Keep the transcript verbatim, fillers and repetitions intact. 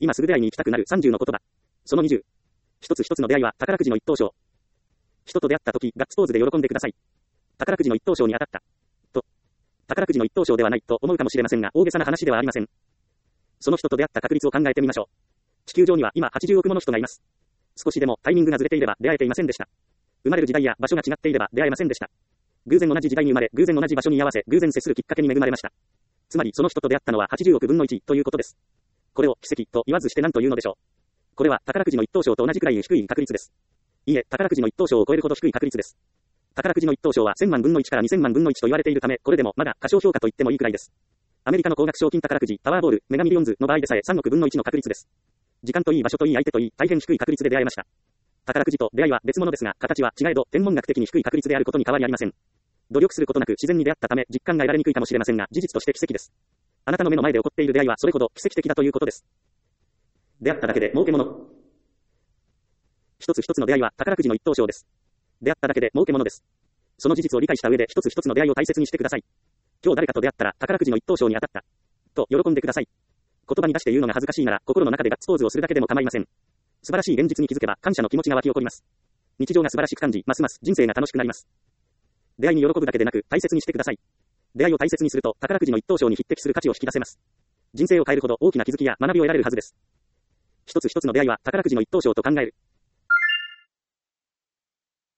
今すぐ出会いに行きたくなるさんじゅうの言葉。そのにじゅう。一つ一つの出会いは宝くじの一等賞。人と出会った時、ガッツポーズで喜んでください。宝くじの一等賞に当たった。と。宝くじの一等賞ではないと思うかもしれませんが、大げさな話ではありません。その人と出会った確率を考えてみましょう。地球上には今はちじゅうおくもの人がいます。少しでもタイミングがずれていれば出会えていませんでした。生まれる時代や場所が違っていれば出会えませんでした。偶然同じ時代に生まれ、偶然同じ場所に居合わせ、偶然接するきっかけに恵まれました。つまりその人と出会ったのははちじゅうおくぶんのいちということです。これを奇跡と言わずして何というのでしょう。これは宝くじの一等賞と同じくらい低い確率です。いいえ、宝くじの一等賞を超えるほど低い確率です。宝くじの一等賞はせんまんぶんのいちからにせんまんぶんのいちと言われているため、これでもまだ過小評価と言ってもいいくらいです。アメリカの高額賞金宝くじ、パワーボール、メガミリオンズの場合でさえさんおくぶんのいちの確率です。時間といい場所といい相手といい、大変低い確率で出会えました。宝くじと出会いは別物ですが、形は違えど、天文学的に低い確率であることに変わりありません。努力することなく自然に出会ったため、実感が得られにくいかもしれませんが、事実として奇跡です。あなたの目の前で起こっている出会いはそれほど奇跡的だということです。出会っただけで儲け物。一つ一つの出会いは宝くじの一等賞です。出会っただけで儲け物です。その事実を理解した上で一つ一つの出会いを大切にしてください。今日誰かと出会ったら宝くじの一等賞に当たった。と喜んでください。言葉に出して言うのが恥ずかしいなら心の中でガッツポーズをするだけでも構いません。素晴らしい現実に気づけば感謝の気持ちが湧き起こります。日常が素晴らしく感じ、ますます人生が楽しくなります。出会いに喜ぶだけでなく大切にしてください。出会いを大切にすると宝くじの一等賞に匹敵する価値を引き出せます。人生を変えるほど大きな気づきや学びを得られるはずです。一つ一つの出会いは宝くじの一等賞と考える。